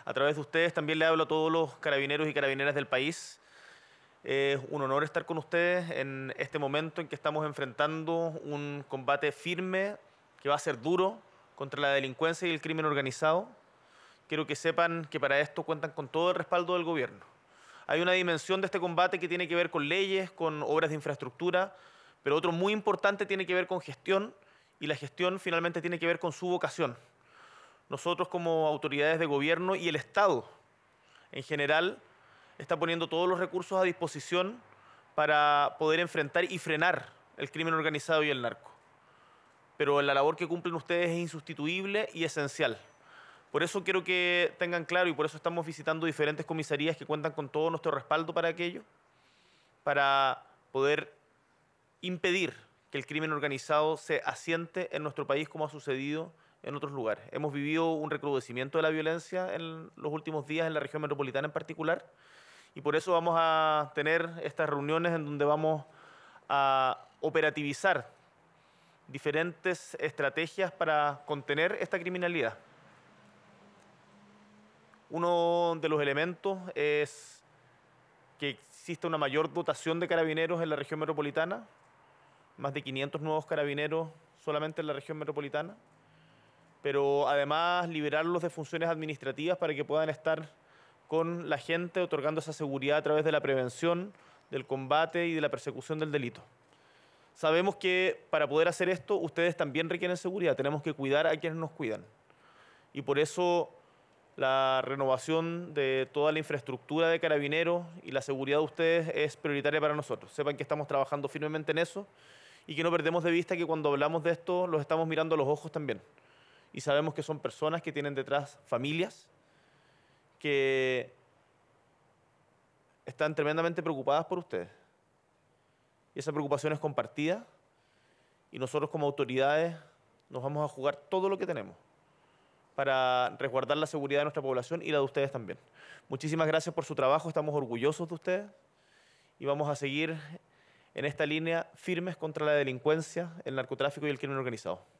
A través de ustedes también le hablo a todos los carabineros y carabineras del país. Es un honor estar con ustedes en este momento en que estamos enfrentando un combate firme que va a ser duro contra la delincuencia y el crimen organizado. Quiero que sepan que para esto cuentan con todo el respaldo del gobierno. Hay una dimensión de este combate que tiene que ver con leyes, con obras de infraestructura, pero otro muy importante tiene que ver con gestión, y la gestión finalmente tiene que ver con su vocación. Nosotros como autoridades de gobierno y el Estado en general está poniendo todos los recursos a disposición para poder enfrentar y frenar el crimen organizado y el narco. Pero la labor que cumplen ustedes es insustituible y esencial. Por eso quiero que tengan claro, y por eso estamos visitando diferentes comisarías que cuentan con todo nuestro respaldo para aquello, para poder impedir que el crimen organizado se asiente en nuestro país como ha sucedido en otros lugares. Hemos vivido un recrudecimiento de la violencia en los últimos días en la región metropolitana en particular, y por eso vamos a tener estas reuniones en donde vamos a operativizar diferentes estrategias para contener esta criminalidad. Uno de los elementos es que exista una mayor dotación de carabineros en la región metropolitana, más de 500 nuevos carabineros solamente en la región metropolitana, pero además liberarlos de funciones administrativas para que puedan estar con la gente, otorgando esa seguridad a través de la prevención, del combate y de la persecución del delito. Sabemos que para poder hacer esto, ustedes también requieren seguridad. Tenemos que cuidar a quienes nos cuidan. Y por eso la renovación de toda la infraestructura de carabineros y la seguridad de ustedes es prioritaria para nosotros. Sepan que estamos trabajando firmemente en eso y que no perdemos de vista que cuando hablamos de esto los estamos mirando a los ojos también. Y sabemos que son personas que tienen detrás familias, que están tremendamente preocupadas por ustedes. Y esa preocupación es compartida, y nosotros como autoridades nos vamos a jugar todo lo que tenemos para resguardar la seguridad de nuestra población y la de ustedes también. Muchísimas gracias por su trabajo, estamos orgullosos de ustedes y vamos a seguir en esta línea firmes contra la delincuencia, el narcotráfico y el crimen organizado.